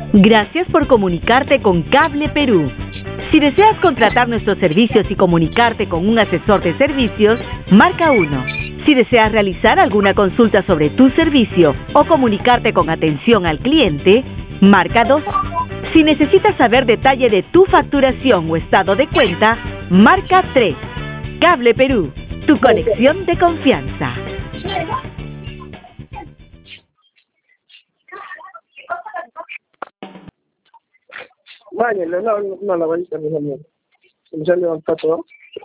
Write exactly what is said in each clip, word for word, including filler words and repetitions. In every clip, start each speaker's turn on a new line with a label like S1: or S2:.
S1: Gracias por comunicarte con Cable Perú. Si deseas contratar nuestros servicios y comunicarte con un asesor de servicios, marca uno. Si deseas realizar alguna consulta sobre tu servicio o comunicarte con atención al cliente, marca dos. Si necesitas saber detalle de tu facturación o estado de cuenta, marca tres. Cable Perú, tu conexión de confianza.
S2: Báñalo, no, no, no, la varita no es la Se me sale levantado todo.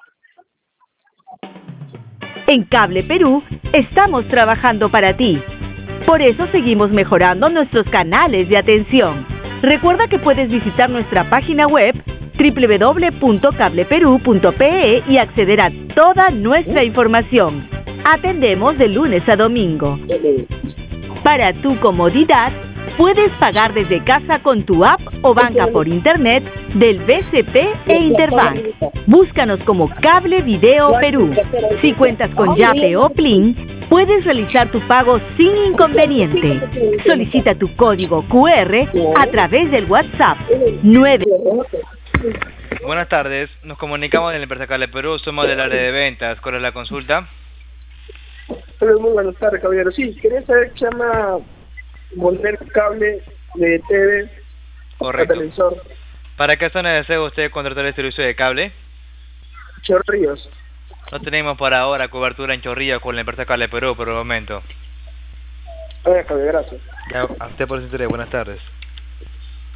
S1: En Cable Perú estamos trabajando para ti. Por eso seguimos mejorando nuestros canales de atención. Recuerda que puedes visitar nuestra página web doble u doble u doble u punto cable perú punto pe e y acceder a toda nuestra información. Atendemos de lunes a domingo. Para tu comodidad, puedes pagar desde casa con tu app o banca por internet del B C P e Interbank. Búscanos como Cable Video Perú. Si cuentas con Yape o Plin, puedes realizar tu pago sin inconveniente. Solicita tu código cu erre a través del WhatsApp nueve.
S3: Buenas tardes, nos comunicamos en la empresa Cable Perú, somos del área de ventas. ¿Cuál es la consulta?
S2: Hola, muy buenas tardes, caballero. Sí, quería saber qué se llama poner cable de T V
S3: Correcto.
S2: a televisor.
S3: ¿Para qué zona desea usted contratar el servicio de cable?
S2: Chorrillos.
S3: No tenemos por ahora cobertura en Chorrillos con la empresa Cable Perú por el momento.
S2: A ver, caballero, gracias.
S3: Ya, a usted por su interés, buenas tardes.